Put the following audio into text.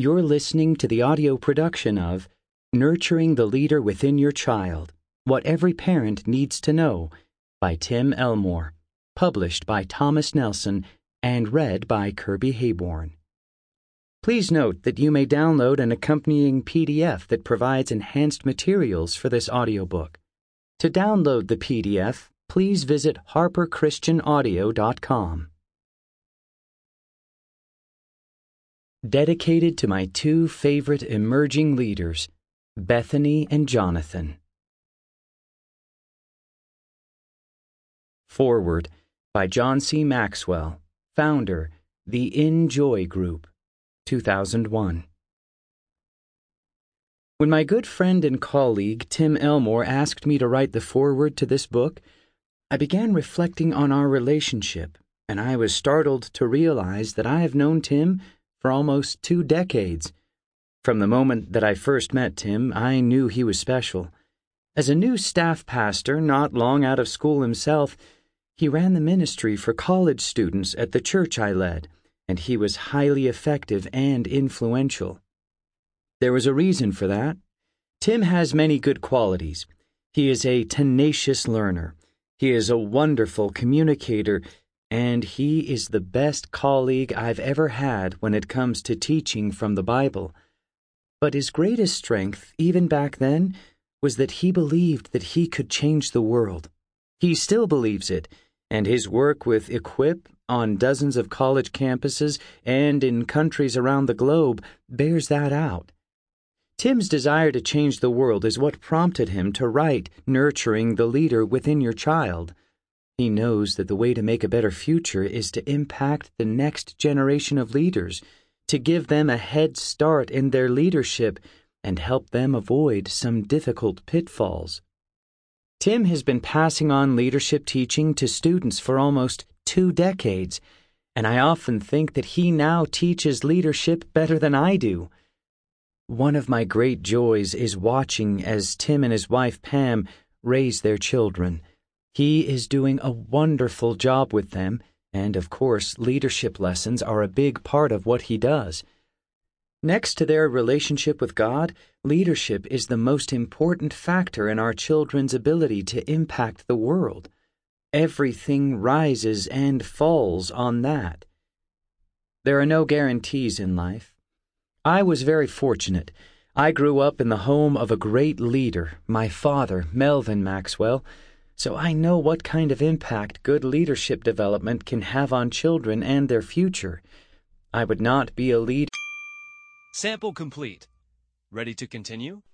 You're listening to the audio production of Nurturing the Leader Within Your Child, What Every Parent Needs to Know by Tim Elmore, published by Thomas Nelson and read by Kirby Hayborn. Please note that you may download an accompanying PDF that provides enhanced materials for this audiobook. To download the PDF, please visit harperchristianaudio.com. Dedicated to my two favorite emerging leaders, Bethany and Jonathan. Foreword by John C. Maxwell, founder, The In Joy Group, 2001. When my good friend and colleague Tim Elmore asked me to write the foreword to this book, I began reflecting on our relationship, and I was startled to realize that I have known Tim for almost 2 decades. From the moment that I first met Tim, I knew he was special. As a new staff pastor, not long out of school himself, he ran the ministry for college students at the church I led, and he was highly effective and influential. There was a reason for that. Tim has many good qualities. He is a tenacious learner. He is a wonderful communicator, and he is the best colleague I've ever had when it comes to teaching from the Bible. But his greatest strength, even back then, was that he believed that he could change the world. He still believes it, and his work with Equip on dozens of college campuses and in countries around the globe bears that out. Tim's desire to change the world is what prompted him to write Nurturing the Leader Within Your Child. He knows that the way to make a better future is to impact the next generation of leaders, to give them a head start in their leadership and help them avoid some difficult pitfalls. Tim has been passing on leadership teaching to students for almost 2 decades, and I often think that he now teaches leadership better than I do. One of my great joys is watching as Tim and his wife Pam raise their children. He is doing a wonderful job with them, and of course, leadership lessons are a big part of what he does. Next to their relationship with God, leadership is the most important factor in our children's ability to impact the world. Everything rises and falls on that. There are no guarantees in life. I was very fortunate. I grew up in the home of a great leader, my father, Melvin Maxwell, so I know what kind of impact good leadership development can have on children and their future. I would not be a leader. Sample complete. Ready to continue?